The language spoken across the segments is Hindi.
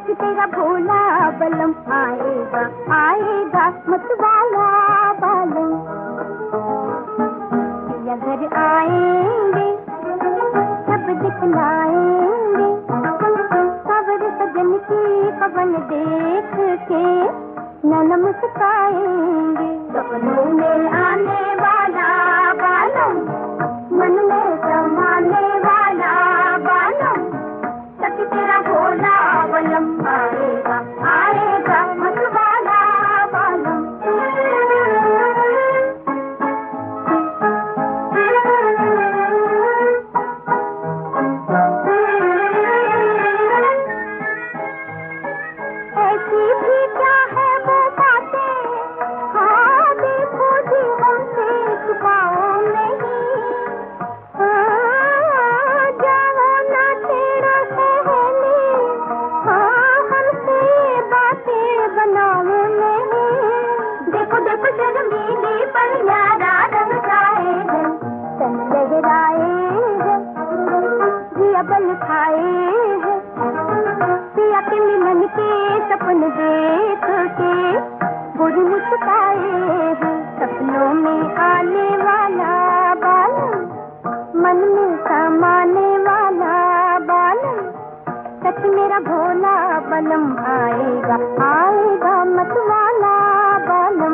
सच तेरा भोला बलम आएगा आएगा मतवाला बालम। या घर आएंगे सब दिखलाएंगे खबर सजन की पवन देख के नैन मुस्काएंगे। सपनों में आने वाला बालम मन में समाने वाला बालम सच तेरा भोला बलम आएगा आएगा मतवाला बालम। ऐसी भी क्या है वो बातें हाँ देखो जी हमसे छुपाओ नहीं। जाओ ना तेरा सहेली हाँ हमसे बातें बनाओ नहीं। देखो देखो शर्मीली पर न्यारा रंग जाए है तन लहराए है जिया बल खाए है पिया के मिलन के सपन देख के बुरी मुस्काए हैं। सपनों में आने वाला बालम मन में समाने वाला बालम सच मेरा भोला बलम आएगा आएगा मतवाला बालम।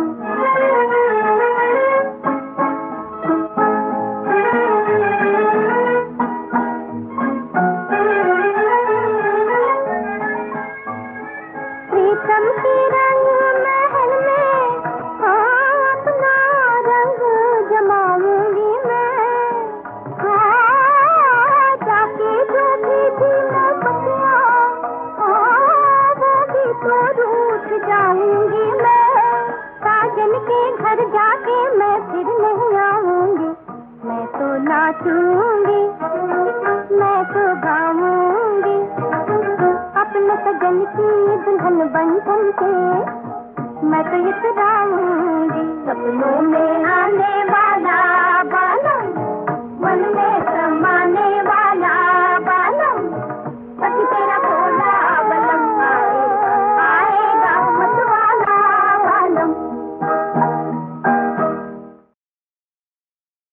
प्रीतम की रंग महल में हाँ अपना रंग जमाऊंगी मैं। हाँ जाके जो भी दिलों बतिया हाँ वो भी तो रूठ जाऊंगी मैं। साजन के घर जाके मैं फिर नहीं आऊंगी मैं तो नाचूंगी मैं तो गाऊंगी अपने सजन की दुल्हन बन के मैं तो इतराऊंगी। सपनों में आने वाला